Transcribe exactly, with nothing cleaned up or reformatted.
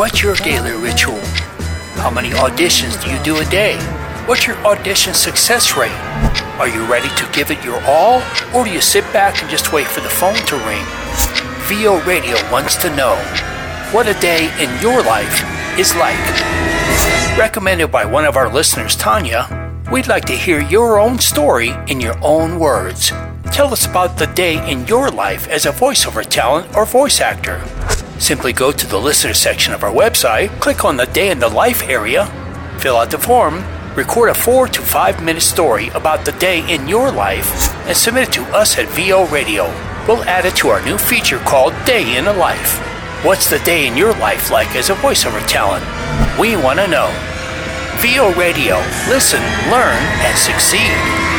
What's your daily ritual? How many auditions do you do a day? What's your audition success rate? Are you ready to give it your all, or do you sit back and just wait for the phone to ring? V O Radio wants to know what a day in your life is like. Recommended by one of our listeners, Tanya, we'd like to hear your own story in your own words. Tell us about the day in your life as a voiceover talent or voice actor. Simply go to the listener section of our website, click on the Day in the Life area, fill out the form, record a four to five minute story about the day in your life, and submit it to us at V O Radio. We'll add it to our new feature called Day in a Life. What's the day in your life like as a voiceover talent? We want to know. V O Radio. Listen, learn, and succeed.